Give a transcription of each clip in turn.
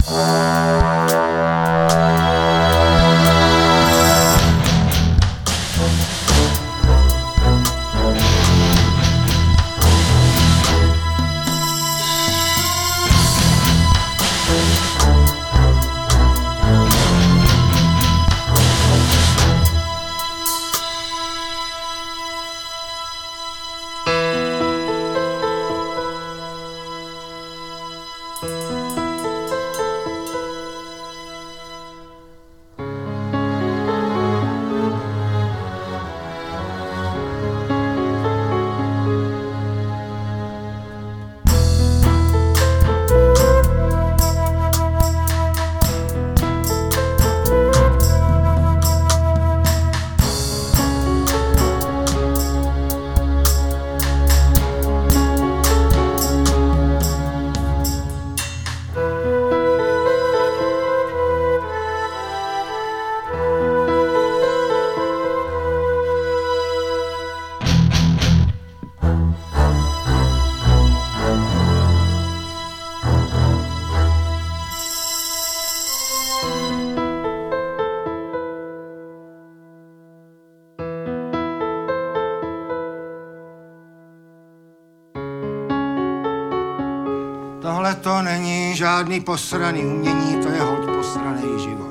Tohle to není žádný posraný umění, to je holt posraný život.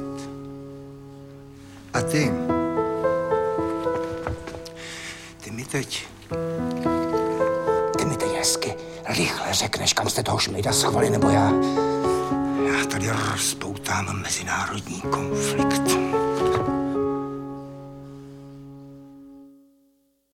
A ty mi teď hezky rychle řekneš, kam jste toho šmejda schovali, nebo já tady rozpoutám mezinárodní konflikt.